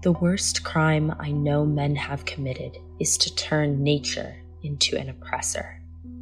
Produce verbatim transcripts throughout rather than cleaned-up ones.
The worst crime I know men have committed is to turn nature into an oppressor.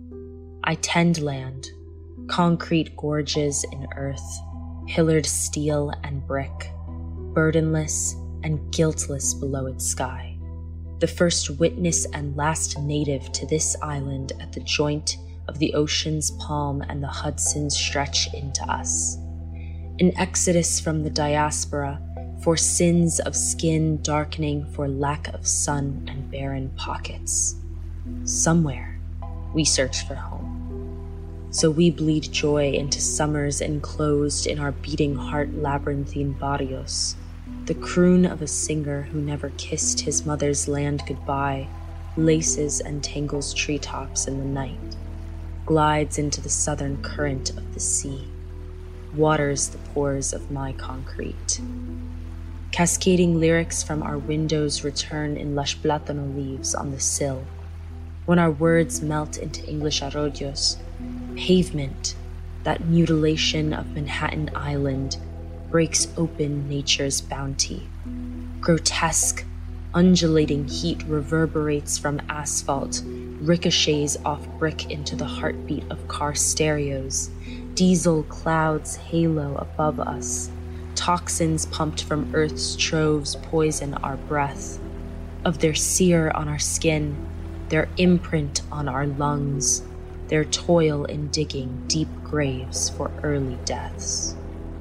I tend land, concrete gorges in earth, pillared steel and brick, burdenless and guiltless below its sky. The first witness and last native to this island at the joint of the ocean's palm and the Hudson's stretch into us. An exodus from the diaspora for sins of skin darkening for lack of sun and barren pockets. Somewhere, we search for home. So we bleed joy into summers enclosed in our beating heart labyrinthine barrios, the croon of a singer who never kissed his mother's land goodbye, laces and tangles treetops in the night, glides into the southern current of the sea, waters the pores of my concrete. Cascading lyrics from our windows return in lush plátano leaves on the sill. When our words melt into English arroyos, pavement, that mutilation of Manhattan Island, breaks open nature's bounty. Grotesque, undulating heat reverberates from asphalt, ricochets off brick into the heartbeat of car stereos. Diesel clouds halo above us. Toxins pumped from Earth's troves poison our breath. Of their sear on our skin, their imprint on our lungs, their toil in digging deep graves for early deaths.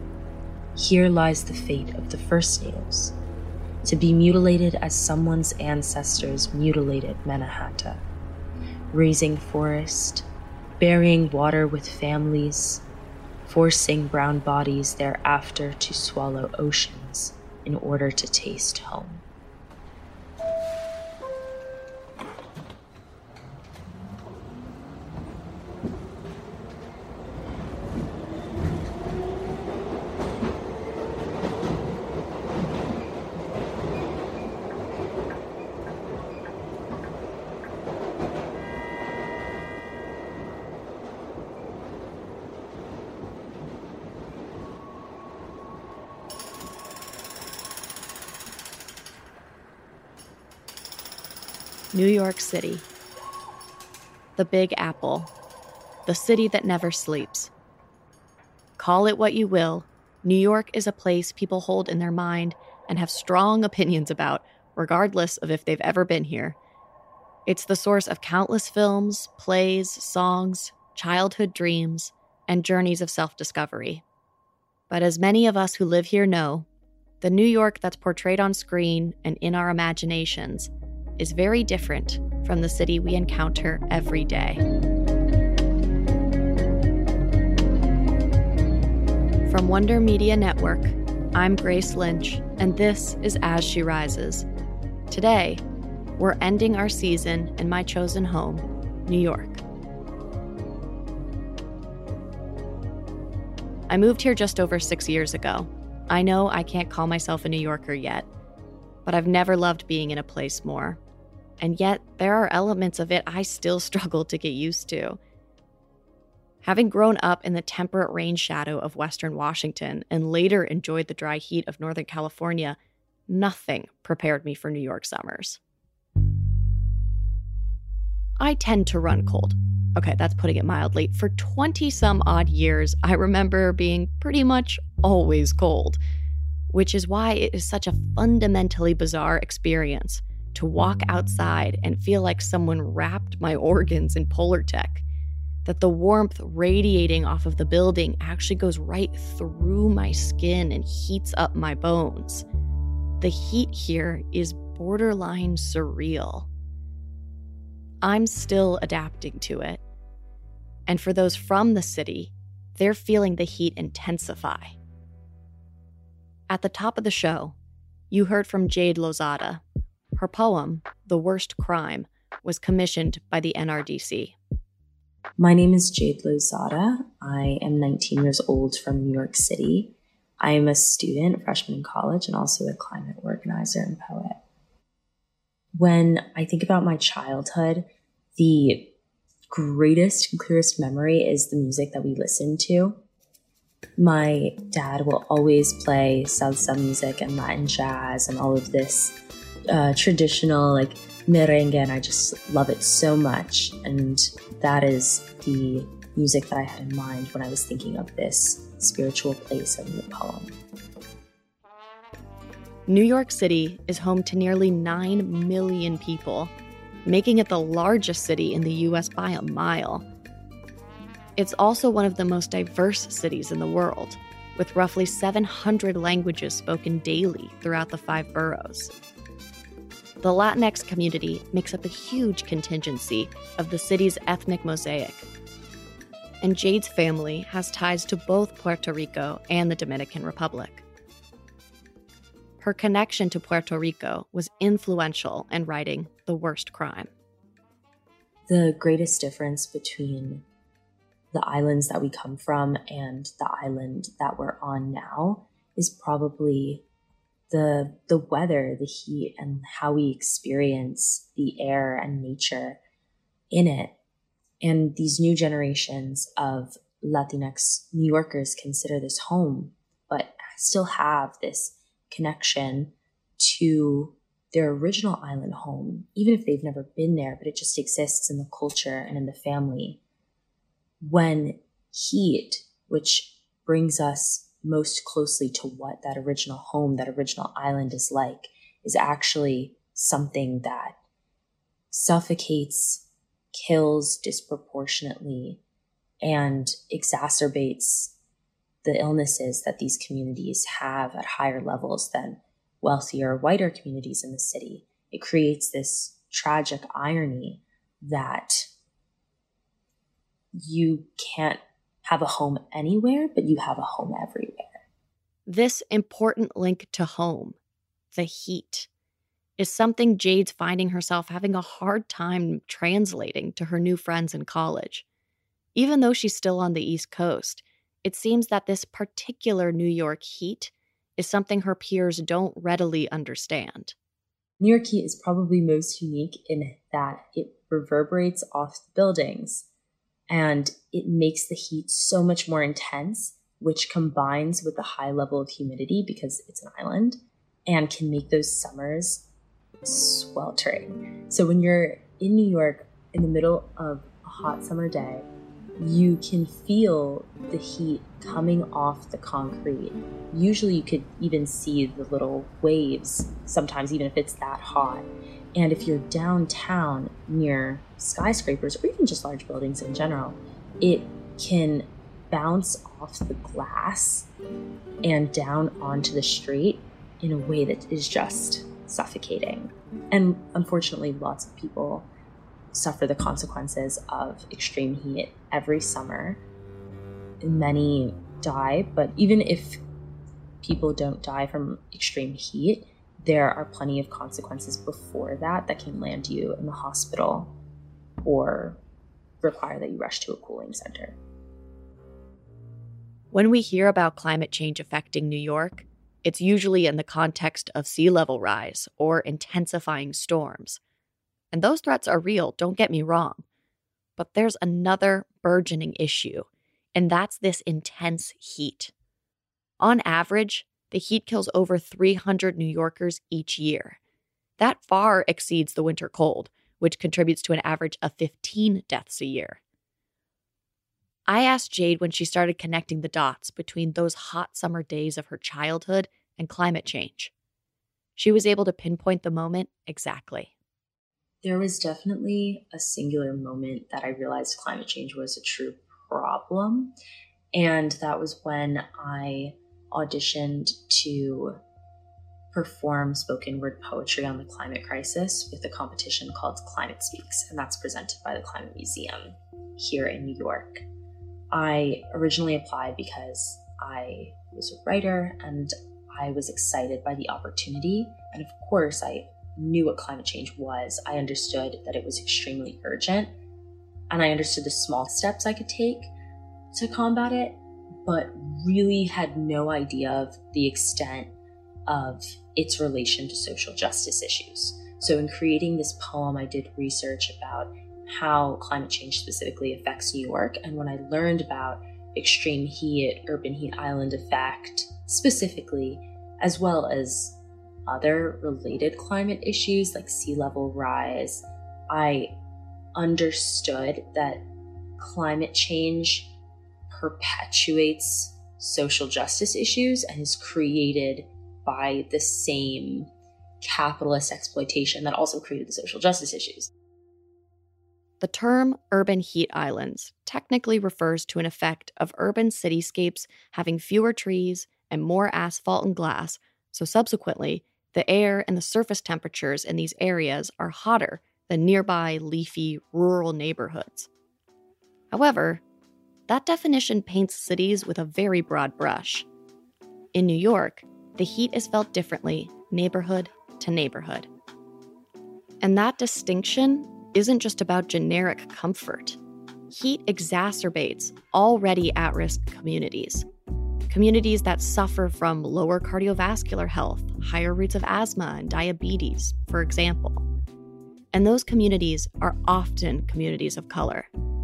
Here lies the fate of the first natives, to be mutilated as someone's ancestors mutilated Mannahatta, raising forest, burying water with families, forcing brown bodies thereafter to swallow oceans in order to taste home. New York City. The Big Apple. The city that never sleeps. Call it what you will, New York is a place people hold in their mind and have strong opinions about, regardless of if they've ever been here. It's the source of countless films, plays, songs, childhood dreams, and journeys of self-discovery. But as many of us who live here know, the New York that's portrayed on screen and in our imaginations is very different from the city we encounter every day. From Wonder Media Network, I'm Grace Lynch, and this is As She Rises. Today, we're ending our season in my chosen home, New York. I moved here just over six years ago. I know I can't call myself a New Yorker yet, but I've never loved being in a place more. And yet, there are elements of it I still struggle to get used to. Having grown up in the temperate rain shadow of Western Washington and later enjoyed the dry heat of Northern California, nothing prepared me for New York summers. I tend to run cold. Okay, that's putting it mildly. For twenty-some odd years, I remember being pretty much always cold, which is why it is such a fundamentally bizarre experience to walk outside and feel like someone wrapped my organs in Polartec, that the warmth radiating off of the building actually goes right through my skin and heats up my bones. The heat here is borderline surreal. I'm still adapting to it. And for those from the city, they're feeling the heat intensify. At the top of the show, you heard from Jade Lozada. Her poem, The Worst Crime, was commissioned by the N R D C. My name is Jade Lozada. I am nineteen years old from New York City. I am a student, freshman in college, and also a climate organizer and poet. When I think about my childhood, the greatest and clearest memory is the music that we listened to. My dad will always play salsa music and Latin jazz and all of this uh, traditional like merengue, and I just love it so much. And that is the music that I had in mind when I was thinking of this spiritual place in the poem. New York City is home to nearly nine million people, making it the largest city in the U S by a mile. It's also one of the most diverse cities in the world, with roughly seven hundred languages spoken daily throughout the five boroughs. The Latinx community makes up a huge contingency of the city's ethnic mosaic. And Jade's family has ties to both Puerto Rico and the Dominican Republic. Her connection to Puerto Rico was influential in writing The Worst Crime. The greatest difference between the islands that we come from and the island that we're on now is probably the the weather, the heat, and how we experience the air and nature in it. And these new generations of Latinx New Yorkers consider this home, but still have this connection to their original island home, even if they've never been there, but it just exists in the culture and in the family. When heat, which brings us most closely to what that original home, that original island is like, is actually something that suffocates, kills disproportionately, and exacerbates the illnesses that these communities have at higher levels than wealthier, whiter communities in the city. It creates this tragic irony that you can't have a home anywhere, but you have a home everywhere. This important link to home, the heat, is something Jade's finding herself having a hard time translating to her new friends in college. Even though she's still on the East Coast, it seems that this particular New York heat is something her peers don't readily understand. New York heat is probably most unique in that it reverberates off the buildings, and it makes the heat so much more intense, which combines with the high level of humidity because it's an island and can make those summers sweltering. So when you're in New York in the middle of a hot summer day, you can feel the heat coming off the concrete. Usually you could even see the little waves, sometimes even if it's that hot. And if you're downtown near skyscrapers or even just large buildings in general, it can bounce off the glass and down onto the street in a way that is just suffocating. And unfortunately, lots of people suffer the consequences of extreme heat every summer. Many die, but even if people don't die from extreme heat, there are plenty of consequences before that that can land you in the hospital or require that you rush to a cooling center. When we hear about climate change affecting New York, it's usually in the context of sea level rise or intensifying storms. And those threats are real, don't get me wrong. But there's another burgeoning issue, and that's this intense heat. On average, the heat kills over three hundred New Yorkers each year. That far exceeds the winter cold, which contributes to an average of fifteen deaths a year. I asked Jade when she started connecting the dots between those hot summer days of her childhood and climate change. She was able to pinpoint the moment exactly. There was definitely a singular moment that I realized climate change was a true problem. And that was when I auditioned to perform spoken word poetry on the climate crisis with a competition called Climate Speaks, and that's presented by the Climate Museum here in New York. I originally applied because I was a writer and I was excited by the opportunity. And of course, I knew what climate change was. I understood that it was extremely urgent, and I understood the small steps I could take to combat it, but really had no idea of the extent of its relation to social justice issues. So in creating this poem, I did research about how climate change specifically affects New York. And when I learned about extreme heat, urban heat island effect specifically, as well as other related climate issues like sea level rise, I understood that climate change perpetuates social justice issues and is created by the same capitalist exploitation that also created the social justice issues. The term urban heat islands technically refers to an effect of urban cityscapes having fewer trees and more asphalt and glass, so subsequently, the air and the surface temperatures in these areas are hotter than nearby leafy rural neighborhoods. However, that definition paints cities with a very broad brush. In New York, the heat is felt differently neighborhood to neighborhood. And that distinction isn't just about generic comfort. Heat exacerbates already at-risk communities. Communities that suffer from lower cardiovascular health, higher rates of asthma and diabetes, for example. And those communities are often communities of color.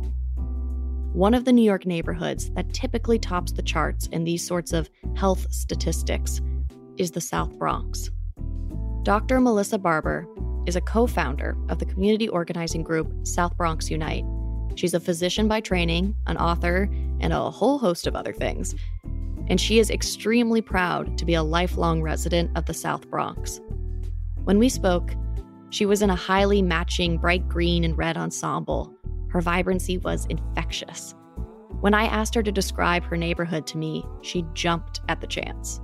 One of the New York neighborhoods that typically tops the charts in these sorts of health statistics is the South Bronx. Doctor Melissa Barber is a co-founder of the community organizing group South Bronx Unite. She's a physician by training, an author, and a whole host of other things. And she is extremely proud to be a lifelong resident of the South Bronx. When we spoke, she was in a highly matching bright green and red ensemble. Her vibrancy was infectious. When I asked her to describe her neighborhood to me, she jumped at the chance.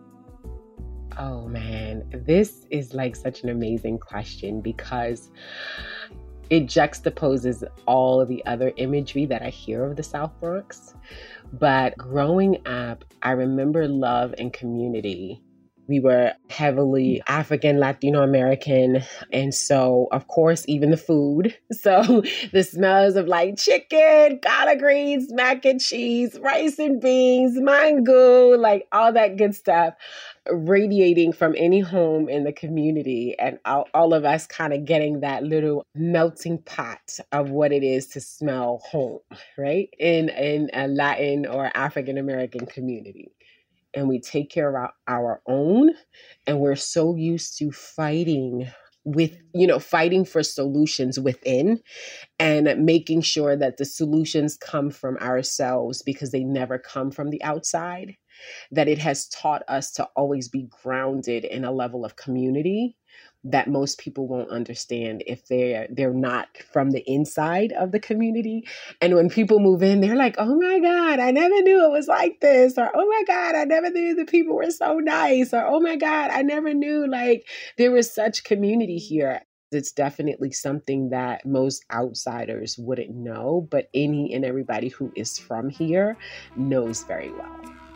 Oh man, this is like such an amazing question because it juxtaposes all of the her imagery that I hear of the South Bronx. But growing up, I remember love and community. We were heavily African, Latino American. And so, of course, even the food. So the smells of like chicken, collard greens, mac and cheese, rice and beans, mango, like all that good stuff radiating from any home in the community. And all, all of us kind of getting that little melting pot of what it is to smell home, right? In, in a Latin or African American community. And we take care of our, our own, and we're so used to fighting with, you know, fighting for solutions within and making sure that the solutions come from ourselves because they never come from the outside, that it has taught us to always be grounded in a level of community that most people won't understand if they're they're not from the inside of the community. And when people move in, they're like, oh my God, I never knew it was like this. Or, oh my God, I never knew the people were so nice. Or, oh my God, I never knew like there was such community here. It's definitely something that most outsiders wouldn't know, but any and everybody who is from here knows very well.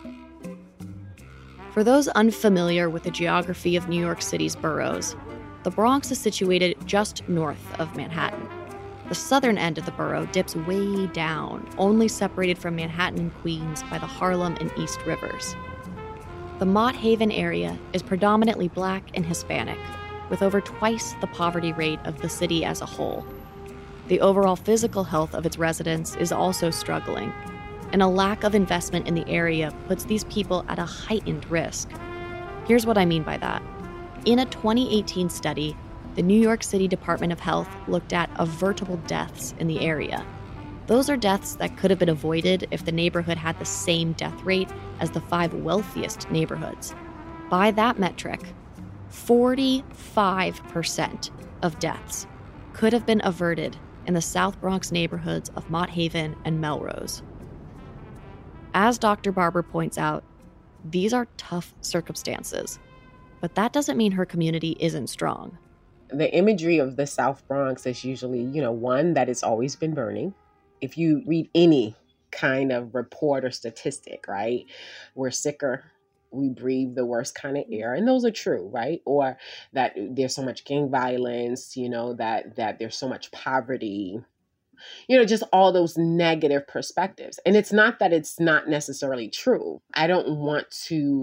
For those unfamiliar with the geography of New York City's boroughs, the Bronx is situated just north of Manhattan. The southern end of the borough dips way down, only separated from Manhattan and Queens by the Harlem and East Rivers. The Mott Haven area is predominantly Black and Hispanic, with over twice the poverty rate of the city as a whole. The overall physical health of its residents is also struggling, and a lack of investment in the area puts these people at a heightened risk. Here's what I mean by that. In a twenty eighteen study, the New York City Department of Health looked at avertable deaths in the area. Those are deaths that could have been avoided if the neighborhood had the same death rate as the five wealthiest neighborhoods. By that metric, forty-five percent of deaths could have been averted in the South Bronx neighborhoods of Mott Haven and Melrose. As Doctor Barber points out, these are tough circumstances, but that doesn't mean her community isn't strong. The imagery of the South Bronx is usually, you know, one that it's always been burning. If you read any kind of report or statistic, right, we're sicker, we breathe the worst kind of air, and those are true, right? Or that there's so much gang violence, you know, that that there's so much poverty, you know, just all those negative perspectives. And it's not that it's not necessarily true. I don't want to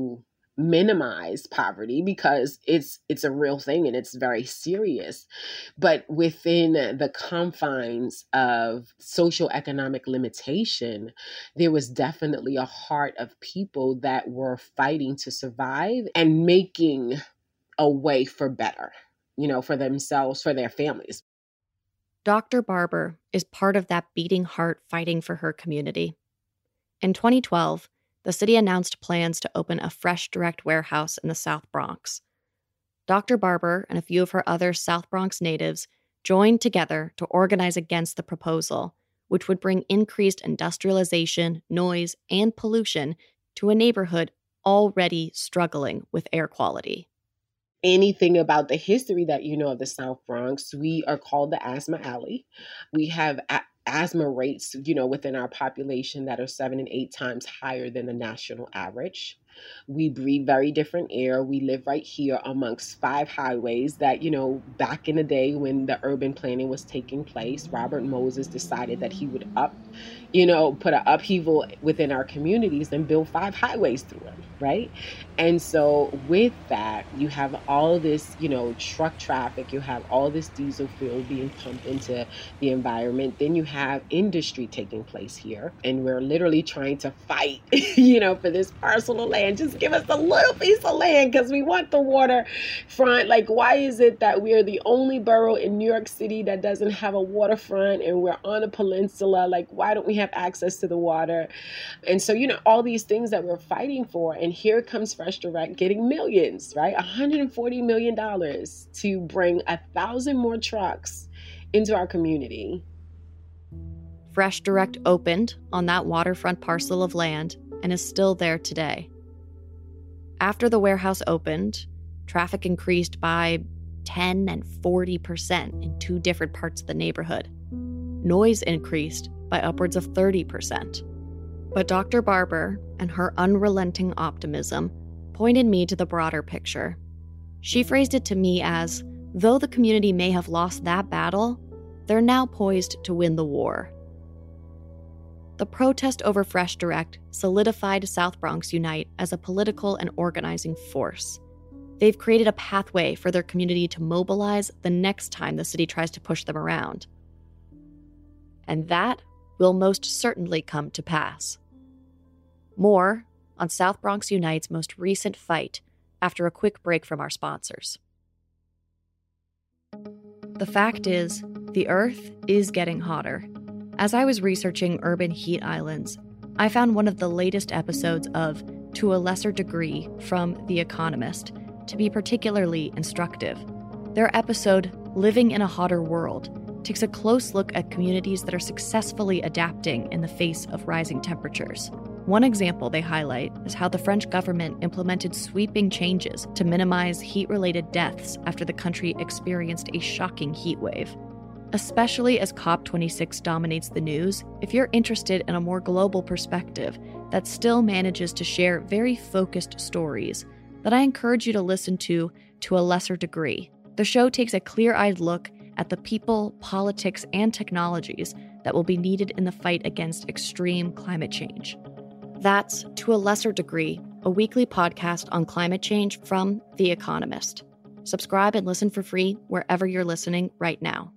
minimize poverty because it's it's a real thing and it's very serious. But within the confines of social economic limitation, there was definitely a heart of people that were fighting to survive and making a way for better, you know, for themselves, for their families. Doctor Barber is part of that beating heart fighting for her community. In twenty twelve, the city announced plans to open a Fresh Direct warehouse in the South Bronx. Doctor Barber and a few of her other South Bronx natives joined together to organize against the proposal, which would bring increased industrialization, noise, and pollution to a neighborhood already struggling with air quality. Anything about the history that you know of the South Bronx, we are called the Asthma Alley. We have a- asthma rates, you know, within our population that are seven and eight times higher than the national average. We breathe very different air. We live right here amongst five highways that, you know, back in the day when the urban planning was taking place, Robert Moses decided that he would up, you know, put an upheaval within our communities and build five highways through them, right? And so with that, you have all this, you know, truck traffic, you have all this diesel fuel being pumped into the environment. Then you have industry taking place here. And we're literally trying to fight, you know, for this parcel of land. Just give us a little piece of land because we want the waterfront. Like, why is it that we are the only borough in New York City that doesn't have a waterfront and we're on a peninsula? Like, why don't we have access to the water? And so, you know, all these things that we're fighting for. And here comes Fresh Direct getting millions, right? one hundred forty million dollars to bring a thousand more trucks into our community. Fresh Direct opened on that waterfront parcel of land and is still there today. After the warehouse opened, traffic increased by ten and forty percent in two different parts of the neighborhood. Noise increased by upwards of thirty percent. But Doctor Barber and her unrelenting optimism pointed me to the broader picture. She phrased it to me as, though the community may have lost that battle, they're now poised to win the war. The protest over Fresh Direct solidified South Bronx Unite as a political and organizing force. They've created a pathway for their community to mobilize the next time the city tries to push them around. And that will most certainly come to pass. More on South Bronx Unite's most recent fight after a quick break from our sponsors. The fact is, the Earth is getting hotter. As I was researching urban heat islands, I found one of the latest episodes of To a Lesser Degree from The Economist to be particularly instructive. Their episode, Living in a Hotter World, takes a close look at communities that are successfully adapting in the face of rising temperatures. One example they highlight is how the French government implemented sweeping changes to minimize heat-related deaths after the country experienced a shocking heat wave. Especially as COP twenty-six dominates the news, if you're interested in a more global perspective that still manages to share very focused stories, then I encourage you to listen to To a Lesser Degree. The show takes a clear-eyed look at the people, politics, and technologies that will be needed in the fight against extreme climate change. That's To a Lesser Degree, a weekly podcast on climate change from The Economist. Subscribe and listen for free wherever you're listening right now.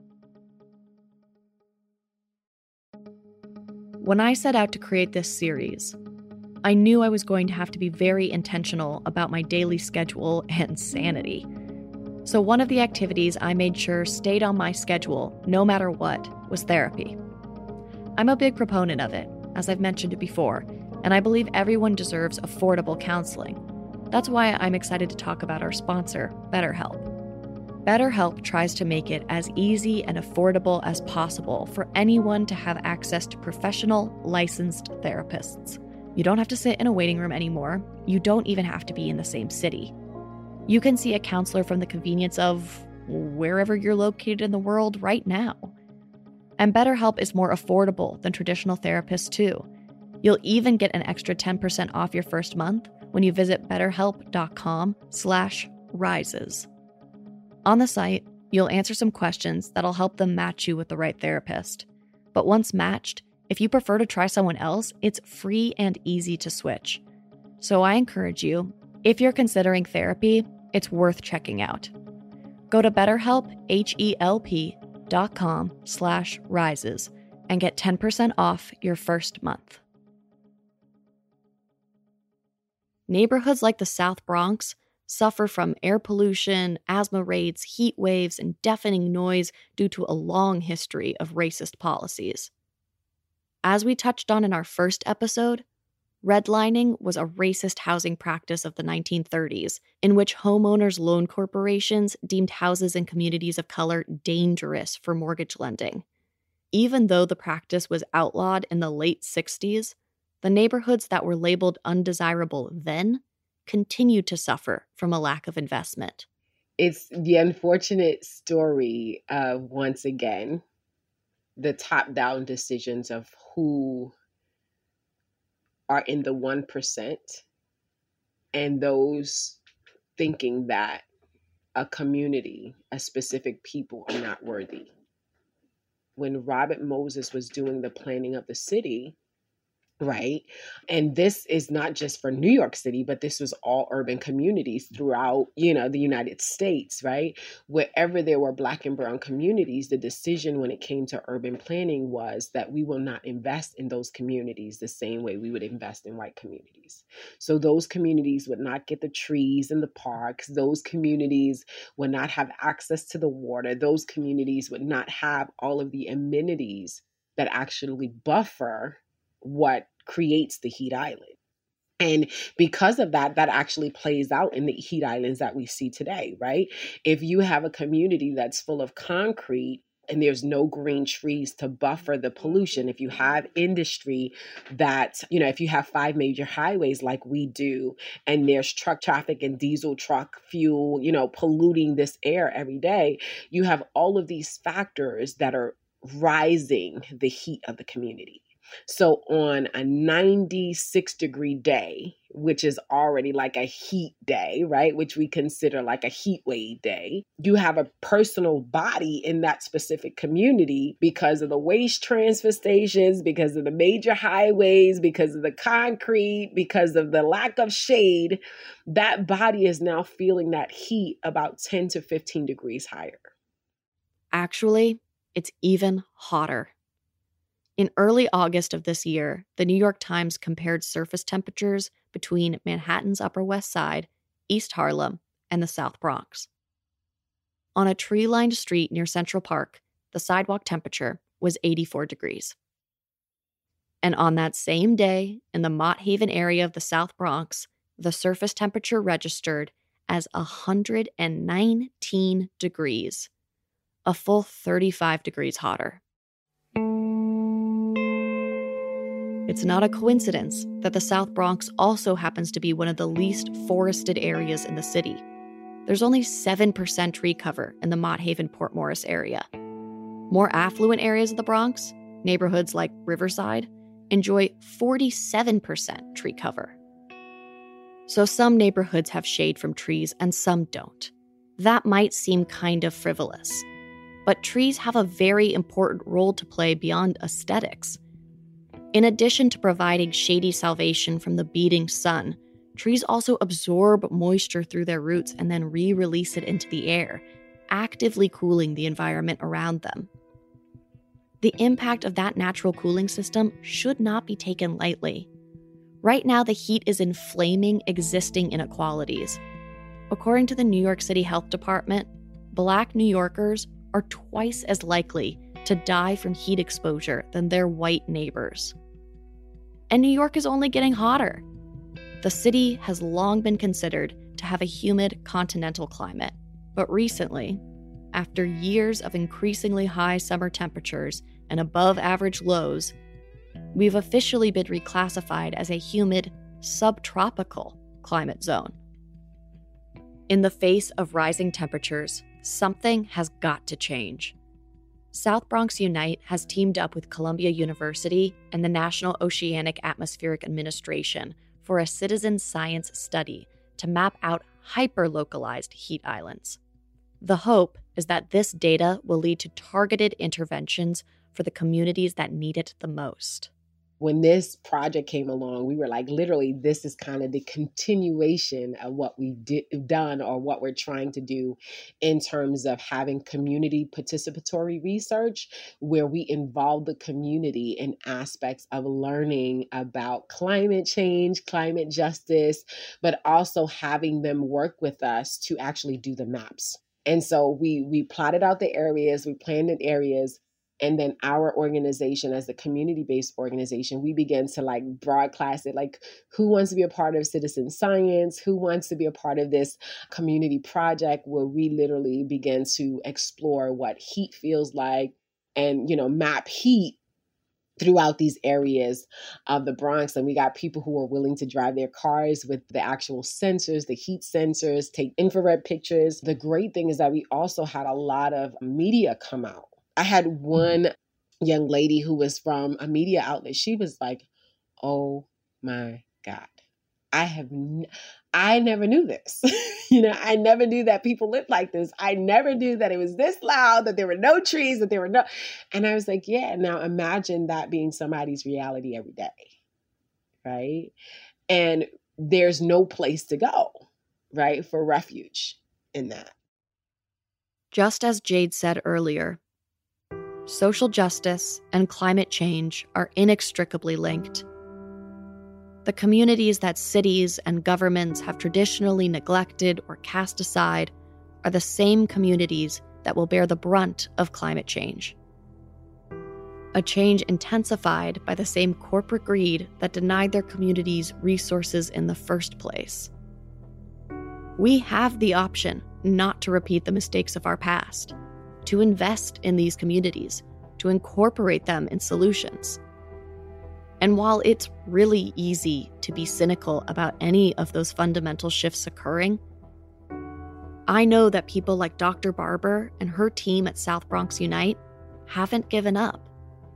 When I set out to create this series, I knew I was going to have to be very intentional about my daily schedule and sanity. So one of the activities I made sure stayed on my schedule, no matter what, was therapy. I'm a big proponent of it, as I've mentioned it before, and I believe everyone deserves affordable counseling. That's why I'm excited to talk about our sponsor, BetterHelp. BetterHelp tries to make it as easy and affordable as possible for anyone to have access to professional, licensed therapists. You don't have to sit in a waiting room anymore. You don't even have to be in the same city. You can see a counselor from the convenience of wherever you're located in the world right now. And BetterHelp is more affordable than traditional therapists, too. You'll even get an extra ten percent off your first month when you visit betterhelp.com slash rises. On the site, you'll answer some questions that'll help them match you with the right therapist. But once matched, if you prefer to try someone else, it's free and easy to switch. So I encourage you, If you're considering therapy, it's worth checking out. Go to BetterHelp, H-E-L-P dot com slash rises and get ten percent off your first month. Neighborhoods like the South Bronx suffer from air pollution, asthma rates, heat waves, and deafening noise due to a long history of racist policies. As we touched on in our first episode, redlining was a racist housing practice of the nineteen thirties, in which homeowners' loan corporations deemed houses in communities of color dangerous for mortgage lending. Even though the practice was outlawed in the late sixties, the neighborhoods that were labeled undesirable then continued to suffer from a lack of investment. It's the unfortunate story of, once again, the top-down decisions of who are in the one percent and those thinking that a community, a specific people are not worthy. When Robert Moses was doing the planning of the city, right? And this is not just for New York City, but this was all urban communities throughout, you know, the United States, right? Wherever there were Black and brown communities, the decision when it came to urban planning was that we will not invest in those communities the same way we would invest in white communities. So those communities would not get the trees and the parks. Those communities would not have access to the water. Those communities would not have all of the amenities that actually buffer what creates the heat island. And because of that, that actually plays out in the heat islands that we see today, right? If you have a community that's full of concrete and there's no green trees to buffer the pollution, if you have industry that, you know, if you have five major highways like we do, and there's truck traffic and diesel truck fuel, you know, polluting this air every day, you have all of these factors that are rising the heat of the community. So on a ninety-six degree day, which is already like a heat day, right? Which we consider like a heat wave day, you have a personal body in that specific community because of the waste transfer stations, because of the major highways, because of the concrete, because of the lack of shade. That body is now feeling that heat about ten to fifteen degrees higher. Actually, it's even hotter. In early August of this year, the New York Times compared surface temperatures between Manhattan's Upper West Side, East Harlem, and the South Bronx. On a tree-lined street near Central Park, the sidewalk temperature was eighty-four degrees. And on that same day, in the Mott Haven area of the South Bronx, the surface temperature registered as one hundred nineteen degrees, a full thirty-five degrees hotter. It's not a coincidence that the South Bronx also happens to be one of the least forested areas in the city. There's only seven percent tree cover in the Mott Haven-Port Morris area. More affluent areas of the Bronx, neighborhoods like Riverside, enjoy forty-seven percent tree cover. So some neighborhoods have shade from trees and some don't. That might seem kind of frivolous, but trees have a very important role to play beyond aesthetics. In addition to providing shady salvation from the beating sun, trees also absorb moisture through their roots and then re-release it into the air, actively cooling the environment around them. The impact of that natural cooling system should not be taken lightly. Right now, the heat is inflaming existing inequalities. According to the New York City Health Department, Black New Yorkers are twice as likely to die from heat exposure than their white neighbors. And New York is only getting hotter. The city has long been considered to have a humid continental climate, but recently, after years of increasingly high summer temperatures and above average lows, we've officially been reclassified as a humid subtropical climate zone. In the face of rising temperatures, something has got to change. South Bronx Unite has teamed up with Columbia University and the National Oceanic Atmospheric Administration for a citizen science study to map out hyper-localized heat islands. The hope is that this data will lead to targeted interventions for the communities that need it the most. when this project came along, we were like, literally, this is kind of the continuation of what we've di- done or what we're trying to do in terms of having community participatory research, where we involve the community in aspects of learning about climate change, climate justice, but also having them work with us to actually do the maps. And so we we plotted out the areas, we planned the areas. And then our organization, as a community-based organization, we began to like broadcast it, like who wants to be a part of citizen science, who wants to be a part of this community project, where we literally began to explore what heat feels like and, you know, map heat throughout these areas of the Bronx. And we got people who were willing to drive their cars with the actual sensors, the heat sensors, take infrared pictures. The great thing is that we also had a lot of media come out. I had one young lady who was from a media outlet. She was like, oh my God, I have, n- I never knew this. you know, I never knew that people lived like this. I never knew that it was this loud, that there were no trees, that there were no, and I was like, yeah, now imagine that being somebody's reality every day, right? And there's no place to go, right, for refuge in that. Just as Jade said earlier, social justice and climate change are inextricably linked. The communities that cities and governments have traditionally neglected or cast aside are the same communities that will bear the brunt of climate change. A change intensified by the same corporate greed that denied their communities resources in the first place. We have the option not to repeat the mistakes of our past, to invest in these communities, to incorporate them in solutions. And while it's really easy to be cynical about any of those fundamental shifts occurring, I know that people like Doctor Barber and her team at South Bronx Unite haven't given up.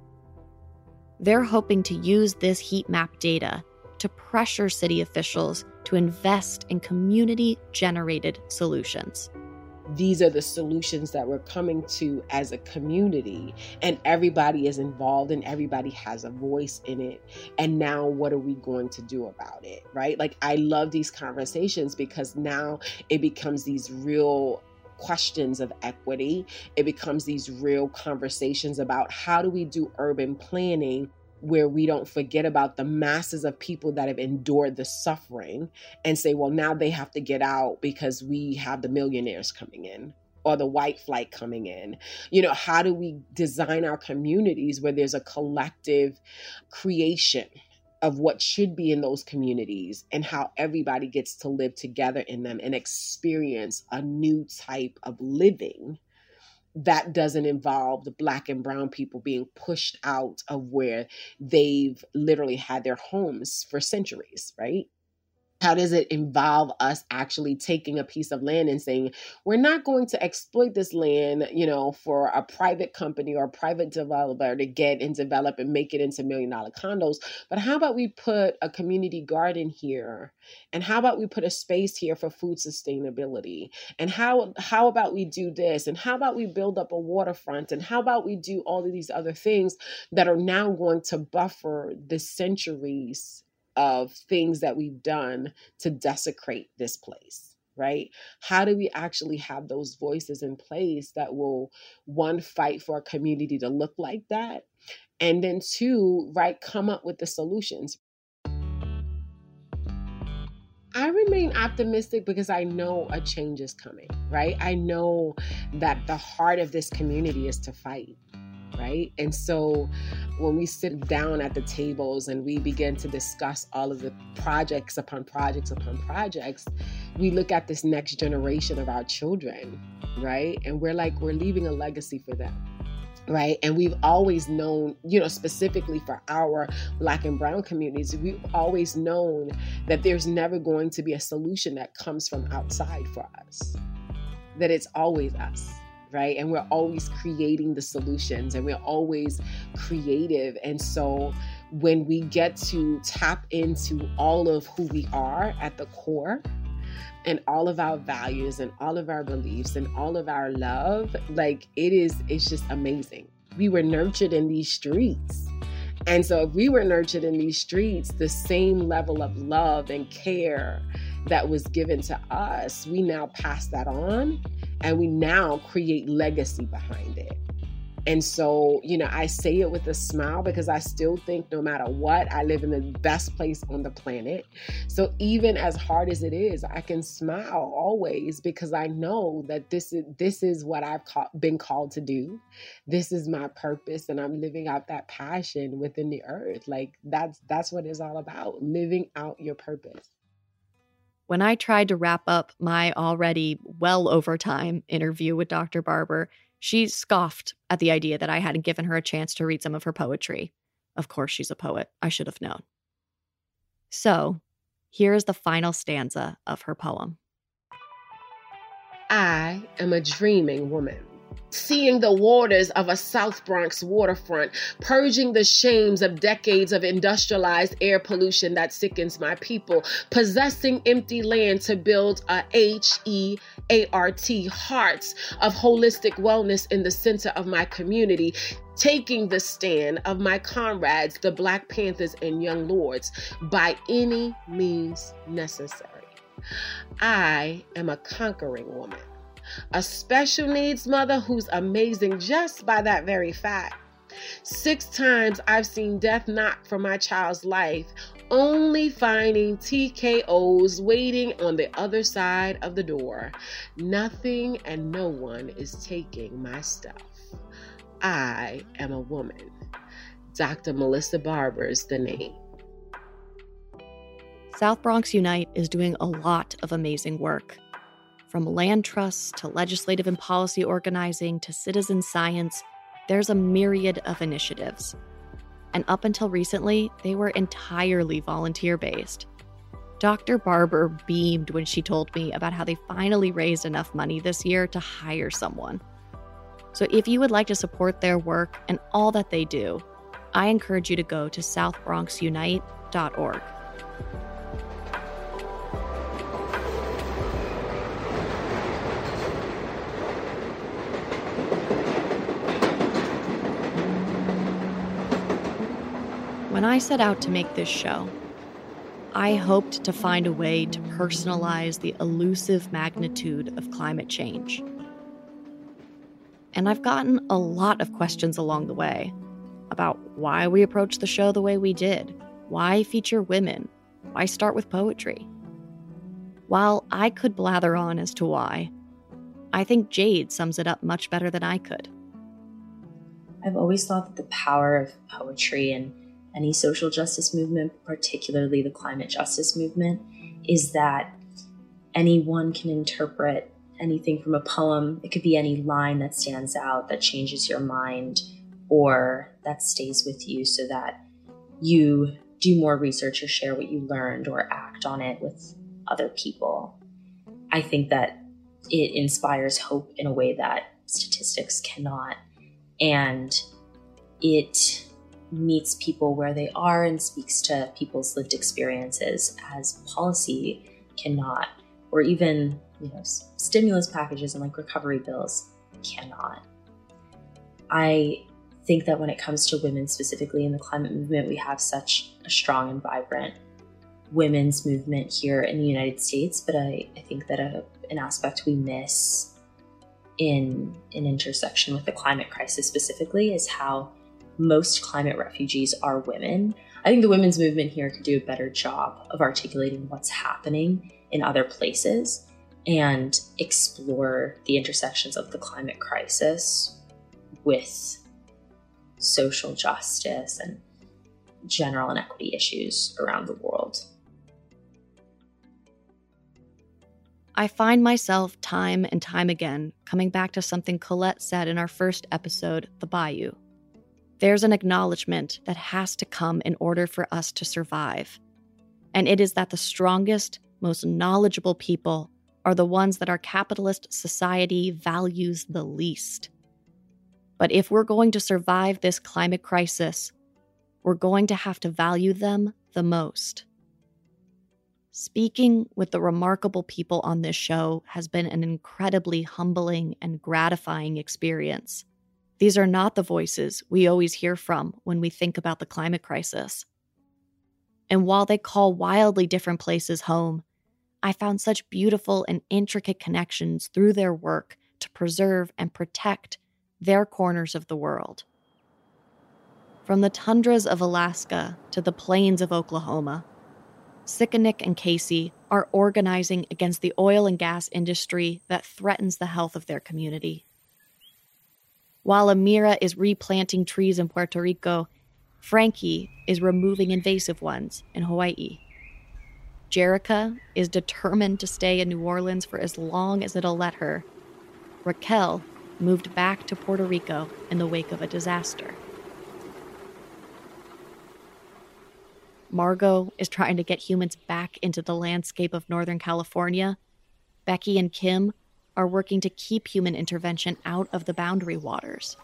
They're hoping to use this heat map data to pressure city officials to invest in community-generated solutions. These are the solutions that we're coming to as a community, and everybody is involved and everybody has a voice in it. And now what are we going to do about it, right? Like, I love these conversations because now it becomes these real questions of equity. It becomes these real conversations about how do we do urban planning where we don't forget about the masses of people that have endured the suffering and say, well, now they have to get out because we have the millionaires coming in or the white flight coming in. You know, how do we design our communities where there's a collective creation of what should be in those communities and how everybody gets to live together in them and experience a new type of living that doesn't involve the Black and brown people being pushed out of where they've literally had their homes for centuries, right? How does it involve us actually taking a piece of land and saying, we're not going to exploit this land, you know, for a private company or a private developer to get and develop and make it into million dollar condos. But how about we put a community garden here? And how about we put a space here for food sustainability? And how, how about we do this? And how about we build up a waterfront? And how about we do all of these other things that are now going to buffer the centuries of things that we've done to desecrate this place, right? How do we actually have those voices in place that will, one, fight for a community to look like that, and then two, right, come up with the solutions? I remain optimistic because I know a change is coming, right? I know that the heart of this community is to fight. Right. And so when we sit down at the tables and we begin to discuss all of the projects upon projects upon projects, we look at this next generation of our children, right? And we're like, we're leaving a legacy for them. Right. And we've always known, you know, specifically for our Black and brown communities, we've always known that there's never going to be a solution that comes from outside for us, that it's always us. Right. And we're always creating the solutions and we're always creative. And so when we get to tap into all of who we are at the core and all of our values and all of our beliefs and all of our love, like it is, it's just amazing. We were nurtured in these streets. And so if we were nurtured in these streets, the same level of love and care that was given to us, we now pass that on and we now create legacy behind it. And so, you know, I say it with a smile because I still think no matter what, I live in the best place on the planet. So even as hard as it is, I can smile always because I know that this is this is what I've ca- been called to do. This is my purpose, and I'm living out that passion within the earth. Like that's that's what it's all about, living out your purpose. When I tried to wrap up my already well over time interview with Doctor Barber, she scoffed at the idea that I hadn't given her a chance to read some of her poetry. Of course, she's a poet. I should have known. So, here is the final stanza of her poem. I am a dreaming woman, seeing the waters of a South Bronx waterfront, purging the shames of decades of industrialized air pollution that sickens my people, possessing empty land to build a H E A R T, hearts of holistic wellness in the center of my community, taking the stand of my comrades, the Black Panthers and Young Lords, by any means necessary. I am a conquering woman, a special needs mother who's amazing just by that very fact. Six times I've seen death knock for my child's life, only finding T K Os waiting on the other side of the door. Nothing and no one is taking my stuff. I am a woman. Doctor Melissa Barber's the name. South Bronx Unite is doing a lot of amazing work. From land trusts to legislative and policy organizing to citizen science, there's a myriad of initiatives. And up until recently, they were entirely volunteer-based. Doctor Barber beamed when she told me about how they finally raised enough money this year to hire someone. So if you would like to support their work and all that they do, I encourage you to go to south bronx unite dot org. When I set out to make this show, I hoped to find a way to personalize the elusive magnitude of climate change. And I've gotten a lot of questions along the way about why we approached the show the way we did, why feature women, why start with poetry. While I could blather on as to why, I think Jade sums it up much better than I could. I've always thought that the power of poetry and any social justice movement, particularly the climate justice movement, is that anyone can interpret anything from a poem. It could be any line that stands out, that changes your mind, or that stays with you so that you do more research or share what you learned or act on it with other people. I think that it inspires hope in a way that statistics cannot. And it meets people where they are and speaks to people's lived experiences as policy cannot, or even, you know, stimulus packages and like recovery bills cannot. I think that when it comes to women specifically in the climate movement, we have such a strong and vibrant women's movement here in the United States, but I, I think that a, an aspect we miss in an intersection with the climate crisis specifically is how most climate refugees are women. I think the women's movement here could do a better job of articulating what's happening in other places and explore the intersections of the climate crisis with social justice and general inequity issues around the world. I find myself time and time again coming back to something Colette said in our first episode, The Bayou. There's an acknowledgement that has to come in order for us to survive. And it is that the strongest, most knowledgeable people are the ones that our capitalist society values the least. But if we're going to survive this climate crisis, we're going to have to value them the most. Speaking with the remarkable people on this show has been an incredibly humbling and gratifying experience. These are not the voices we always hear from when we think about the climate crisis. And while they call wildly different places home, I found such beautiful and intricate connections through their work to preserve and protect their corners of the world. From the tundras of Alaska to the plains of Oklahoma, Sikanik and Casey are organizing against the oil and gas industry that threatens the health of their community. While Amira is replanting trees in Puerto Rico, Frankie is removing invasive ones in Hawaii. Jerica is determined to stay in New Orleans for as long as it'll let her. Raquel moved back to Puerto Rico in the wake of a disaster. Margot is trying to get humans back into the landscape of Northern California. Becky and Kim are working to keep human intervention out of the boundary waters.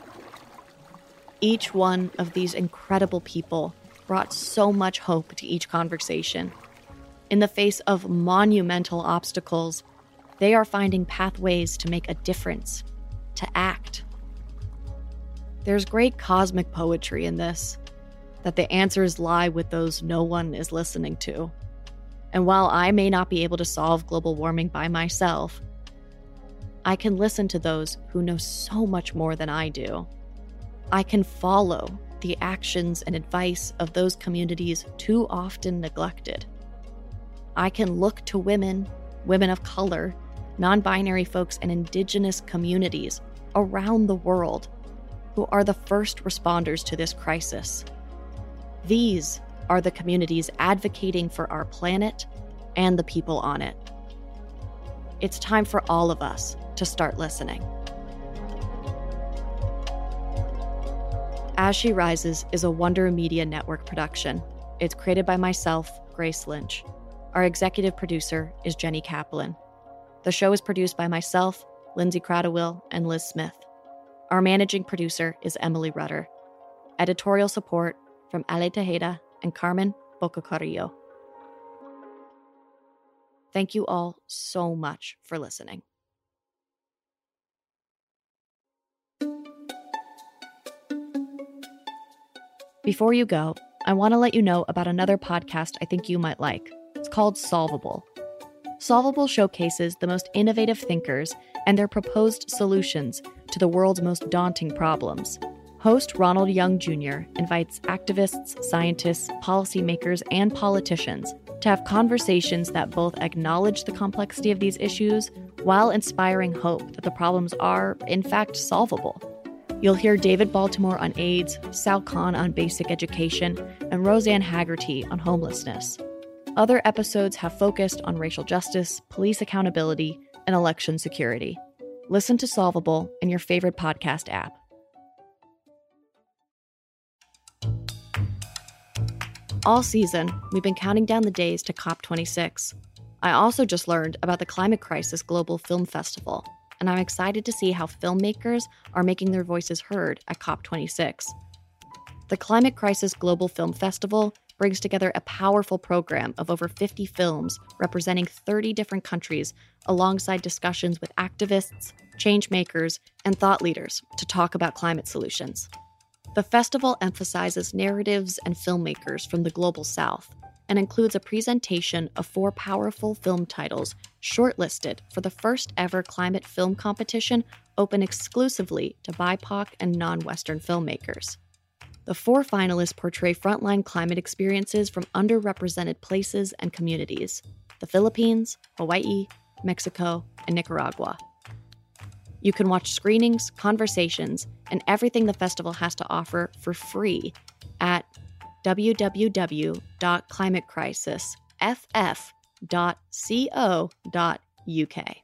Each one of these incredible people brought so much hope to each conversation. In the face of monumental obstacles, they are finding pathways to make a difference, to act. There's great cosmic poetry in this, that the answers lie with those no one is listening to. And while I may not be able to solve global warming by myself, I can listen to those who know so much more than I do. I can follow the actions and advice of those communities too often neglected. I can look to women, women of color, non-binary folks, and indigenous communities around the world who are the first responders to this crisis. These are the communities advocating for our planet and the people on it. It's time for all of us to start listening. As She Rises is a Wonder Media Network production. It's created by myself, Grace Lynch. Our executive producer is Jenny Kaplan. The show is produced by myself, Lindsay Cradawell, and Liz Smith. Our managing producer is Emily Rutter. Editorial support from Ale Tejeda and Carmen Bocacarrillo. Thank you all so much for listening. Before you go, I want to let you know about another podcast I think you might like. It's called Solvable. Solvable showcases the most innovative thinkers and their proposed solutions to the world's most daunting problems. Host Ronald Young Junior invites activists, scientists, policymakers, and politicians to have conversations that both acknowledge the complexity of these issues while inspiring hope that the problems are, in fact, solvable. You'll hear David Baltimore on AIDS, Sal Khan on basic education, and Roseanne Haggerty on homelessness. Other episodes have focused on racial justice, police accountability, and election security. Listen to Solvable in your favorite podcast app. All season, we've been counting down the days to COP twenty-six. I also just learned about the Climate Crisis Global Film Festival, and I'm excited to see how filmmakers are making their voices heard at COP twenty-six. The Climate Crisis Global Film Festival brings together a powerful program of over fifty films representing thirty different countries alongside discussions with activists, change makers, and thought leaders to talk about climate solutions. The festival emphasizes narratives and filmmakers from the global south and includes a presentation of four powerful film titles shortlisted for the first ever climate film competition open exclusively to B I P O C and non-Western filmmakers. The four finalists portray frontline climate experiences from underrepresented places and communities: the Philippines, Hawaii, Mexico, and Nicaragua. You can watch screenings, conversations, and everything the festival has to offer for free at w w w dot climate crisis f f dot co dot u k.